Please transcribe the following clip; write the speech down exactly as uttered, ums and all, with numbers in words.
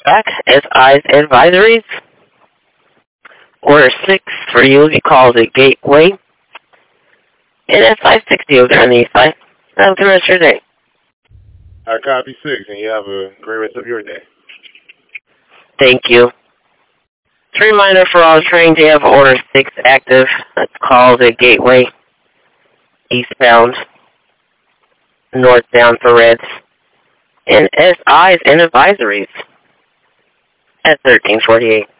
back. S I's advisories. Order six for you if you call the Gateway. And S I sixty over there on the east side. Have a good rest of your day. I copy six, and you have a great rest of your day. Thank you. It's a reminder for all trains to have Order six active. Let's call the Gateway. Eastbound. Northbound for Reds. And S I's and advisories at thirteen forty-eight.